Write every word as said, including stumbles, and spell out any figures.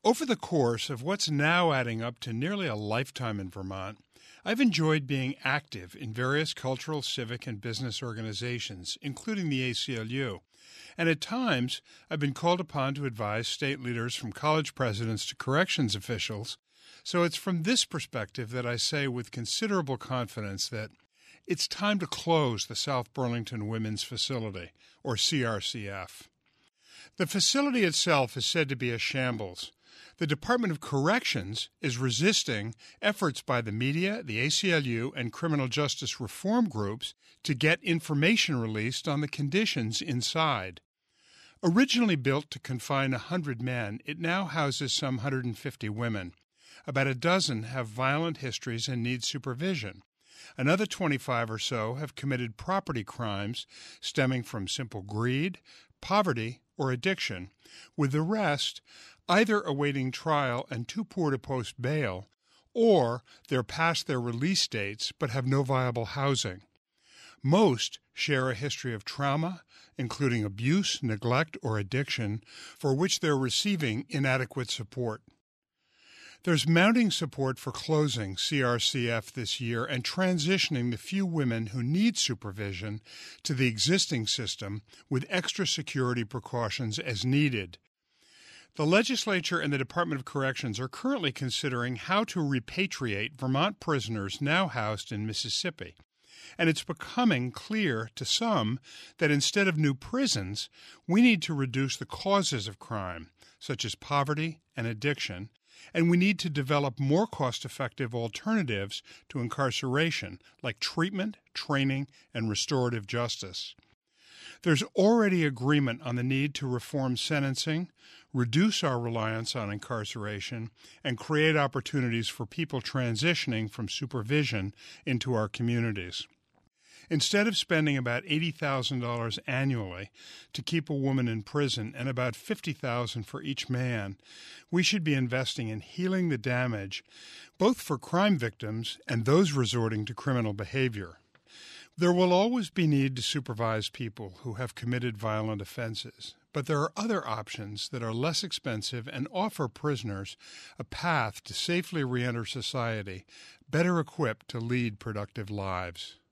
Over the course of what's now adding up to nearly a lifetime in Vermont, I've enjoyed being active in various cultural, civic, and business organizations, including the A C L U. And at times, I've been called upon to advise state leaders from college presidents to corrections officials. So it's from this perspective that I say with considerable confidence that it's time to close the South Burlington Women's Facility, or C R C F. The facility itself is said to be a shambles. The Department of Corrections is resisting efforts by the media, the A C L U, and criminal justice reform groups to get information released on the conditions inside. Originally built to confine one hundred men, it now houses some one hundred fifty women. About a dozen have violent histories and need supervision. Another twenty-five or so have committed property crimes stemming from simple greed, poverty, or addiction, with the rest either awaiting trial and too poor to post bail, or they're past their release dates but have no viable housing. Most share a history of trauma, including abuse, neglect, or addiction, for which they're receiving inadequate support. There's mounting support for closing C R C F this year and transitioning the few women who need supervision to the existing system with extra security precautions as needed. The legislature and the Department of Corrections are currently considering how to repatriate Vermont prisoners now housed in Mississippi. And it's becoming clear to some that instead of new prisons, we need to reduce the causes of crime, such as poverty and addiction, and we need to develop more cost-effective alternatives to incarceration, like treatment, training, and restorative justice. There's already agreement on the need to reform sentencing, reduce our reliance on incarceration, and create opportunities for people transitioning from supervision into our communities. Instead of spending about eighty thousand dollars annually to keep a woman in prison and about fifty thousand dollars for each man, we should be investing in healing the damage, both for crime victims and those resorting to criminal behavior. There will always be need to supervise people who have committed violent offenses, but there are other options that are less expensive and offer prisoners a path to safely reenter society, better equipped to lead productive lives.